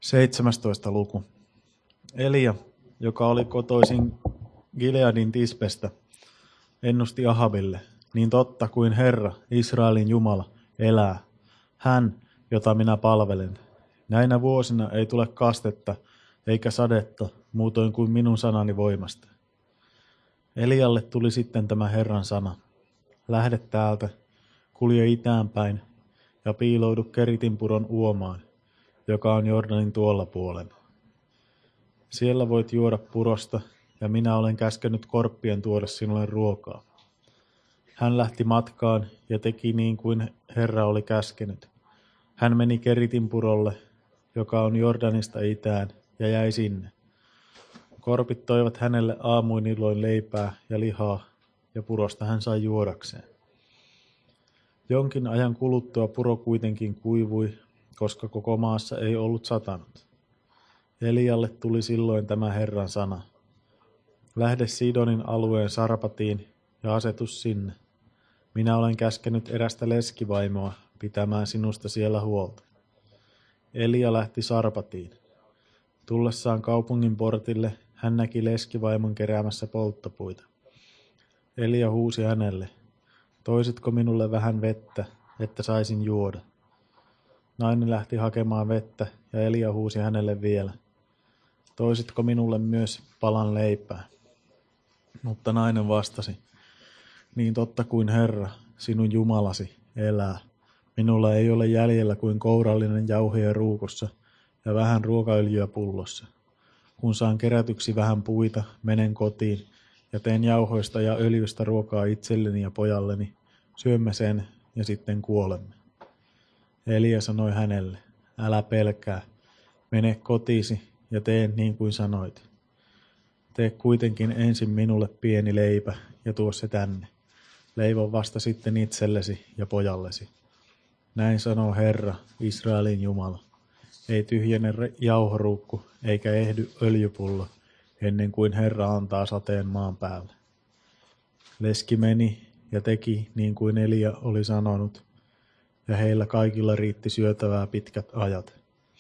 17. luku. Elia, joka oli kotoisin Gileadin Tispestä, ennusti Ahabille, niin totta kuin Herra, Israelin Jumala, elää, hän, jota minä palvelen. Näinä vuosina ei tule kastetta eikä sadetta muutoin kuin minun sanani voimasta. Elialle tuli sitten tämä Herran sana. Lähde täältä, kulje itäänpäin ja piiloudu Keritinpuron uomaan, joka on Jordanin tuolla puolen. Siellä voit juoda purosta, ja minä olen käskenyt korppien tuoda sinulle ruokaa. Hän lähti matkaan ja teki niin kuin Herra oli käskenyt. Hän meni Keritinpurolle, joka on Jordanista itään, ja jäi sinne. Korpit toivat hänelle aamuin illoin leipää ja lihaa, ja purosta hän sai juodakseen. Jonkin ajan kuluttua puro kuitenkin kuivui, koska koko maassa ei ollut satanut. Elialle tuli silloin tämä Herran sana. Lähde Sidonin alueen Sarpatiin ja asetus sinne. Minä olen käskenyt erästä leskivaimoa pitämään sinusta siellä huolta. Elia lähti Sarpatiin. Tullessaan kaupungin portille hän näki leskivaimon keräämässä polttopuita. Elia huusi hänelle, toisitko minulle vähän vettä, että saisin juoda? Nainen lähti hakemaan vettä ja Elia huusi hänelle vielä, toisitko minulle myös palan leipää? Mutta nainen vastasi, niin totta kuin Herra, sinun Jumalasi, elää. Minulla ei ole jäljellä kuin kourallinen jauhoja ruukossa ja vähän ruokaöljyä pullossa. Kun saan kerätyksi vähän puita, menen kotiin ja teen jauhoista ja öljystä ruokaa itselleni ja pojalleni. Syömme sen ja sitten kuolemme. Elia sanoi hänelle, älä pelkää, mene kotiisi ja tee niin kuin sanoit. Tee kuitenkin ensin minulle pieni leipä ja tuo se tänne. Leivon vasta sitten itsellesi ja pojallesi. Näin sanoo Herra, Israelin Jumala. Ei tyhjene jauhoruukku eikä ehdy öljypullo, ennen kuin Herra antaa sateen maan päälle. Leski meni ja teki niin kuin Elia oli sanonut, ja heillä kaikilla riitti syötävää pitkät ajat.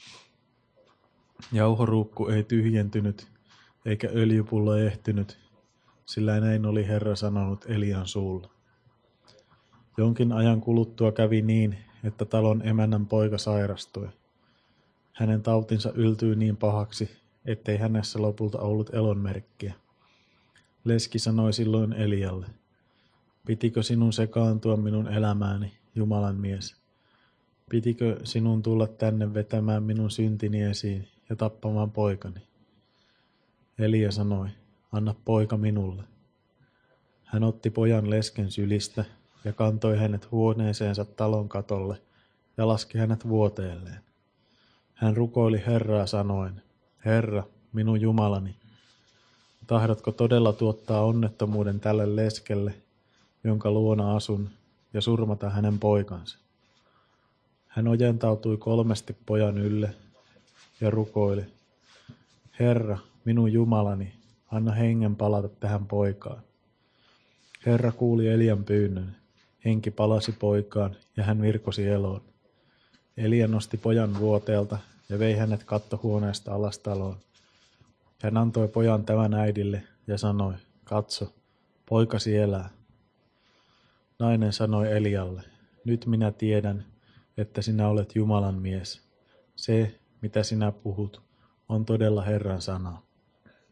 Jauhoruukku ei tyhjentynyt, eikä öljypullo ehtynyt, sillä näin oli Herra sanonut Elian suulla. Jonkin ajan kuluttua kävi niin, että talon emännän poika sairastui. Hänen tautinsa yltyi niin pahaksi, ettei hänessä lopulta ollut elonmerkkiä. Leski sanoi silloin Elialle, pitikö sinun sekaantua minun elämääni, Jumalan mies? Pitikö sinun tulla tänne vetämään minun syntini esiin ja tappamaan poikani? Elia sanoi, anna poika minulle. Hän otti pojan lesken sylistä ja kantoi hänet huoneeseensa talon katolle ja laski hänet vuoteelleen. Hän rukoili Herraa sanoen, Herra, minun Jumalani, tahdotko todella tuottaa onnettomuuden tälle leskelle, jonka luona asun, ja surmata hänen poikansa? Hän ojentautui 3 pojan ylle ja rukoili, Herra, minun Jumalani, anna hengen palata tähän poikaan. Herra kuuli Elian pyynnön, henki palasi poikaan ja hän virkosi eloon. Elia nosti pojan vuoteelta ja vei hänet kattohuoneesta alas taloon. Hän antoi pojan tämän äidille ja sanoi, katso, poikasi elää. Nainen sanoi Elialle, nyt minä tiedän, että sinä olet Jumalan mies. Se, mitä sinä puhut, on todella Herran sana.